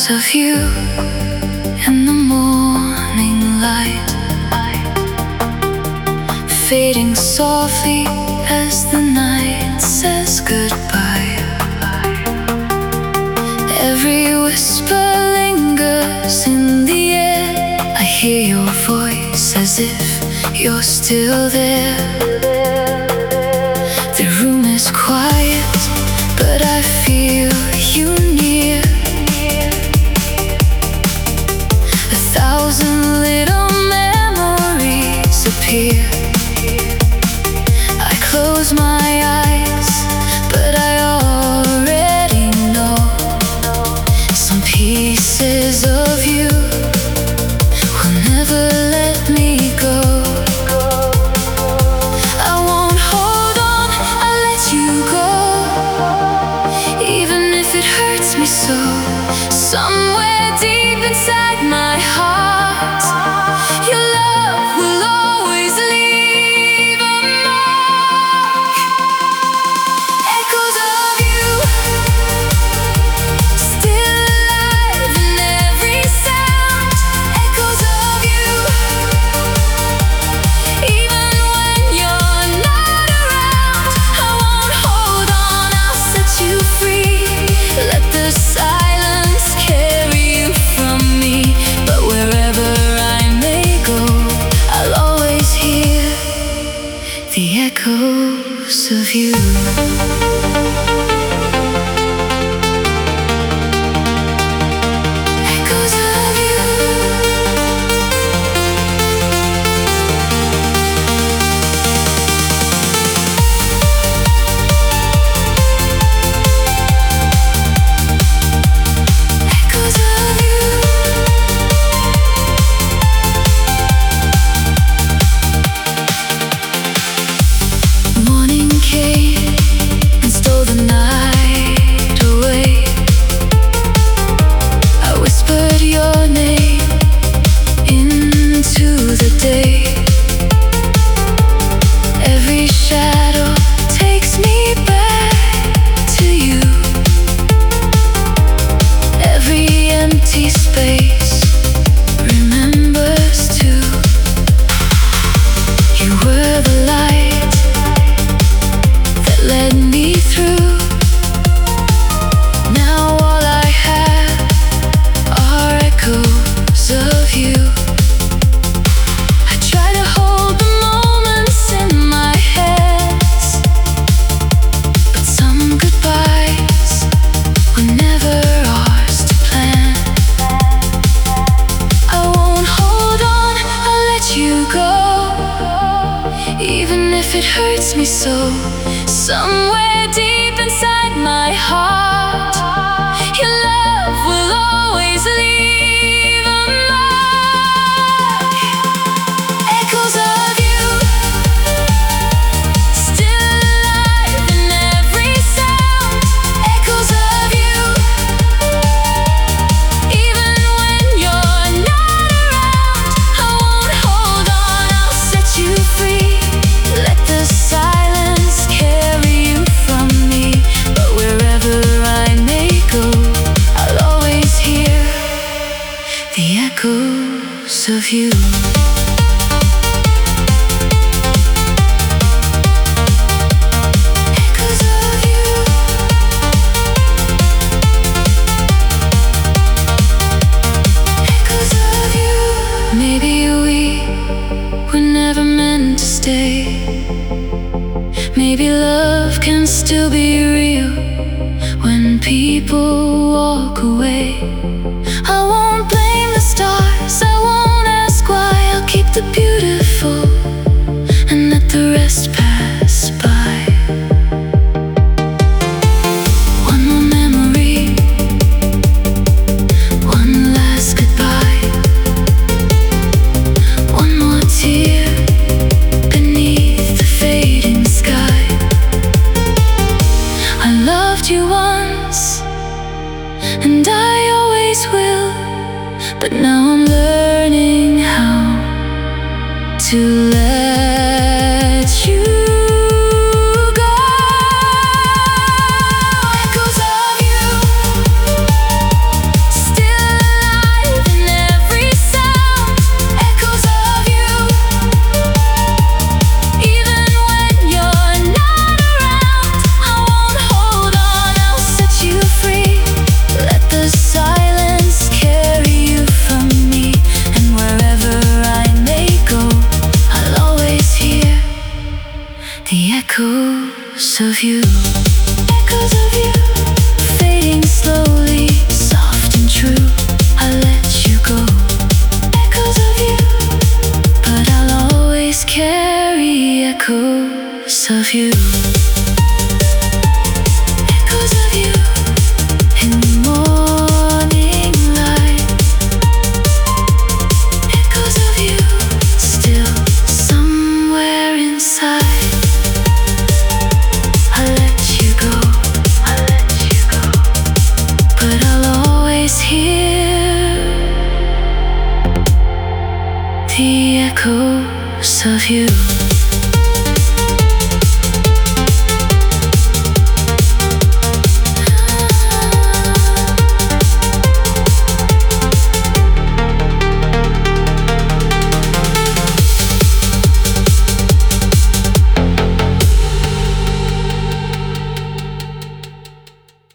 of you in the morning light, fading softly as the night says goodbye. Every whisper lingers in the air. I hear your voice as if you're still there. The room is quiet, but I feel you near. 1,000 little memories appear. I close my eyes, but I already know some pieces of you will never let me go. I won't hold on, I'll let you go, even if it hurts me so. Somewhere deep inside my heart, your love will always leave a mark. Echoes of you, still alive in every sound. Echoes of you, even when you're not around. I won't hold on, I'll set you free. Let the silence carry you from me. But wherever I may go, I'll always hear the echoes of you. Echoes of you. Echoes of you. Morning came and stole the night away. I whispered your name into the day. Every shadow takes me back to you. Every empty space remembers too. You were the light that led me through. Now all I have are echoes of you. I try to hold the moments in my hands, but some goodbyes were never ours to plan. I won't hold on, I'll let you go, even if it hurts me so. Somewhere deep inside my heart, your love will always leave a mark. Echoes of you, still alive in every sound. Echoes of you, even when you're not around. I won't hold on, I'll set you free. Let the silence carry you from me. But wherever I may go, I'll always hear the echoes of you. Echoes of you. Echoes of you. Maybe we were never meant to stay. Maybe love can still be real when people walk away. I won't blame the stars, I won't ask why. I'll keep the beautiful and let the rest pass by. One more memory, one last goodbye, one more tear beneath the fading sky. I loved you once, and I always will, but now I'm learning how to let you go. Echoes of you, still of you, echoes of you, fading slowly, soft and true. I let you go, echoes of you, but I'll always carry echoes of you. Echoes of you in the morning light, echoes of you still somewhere inside. I let you go, but I'll always hear the echoes of you.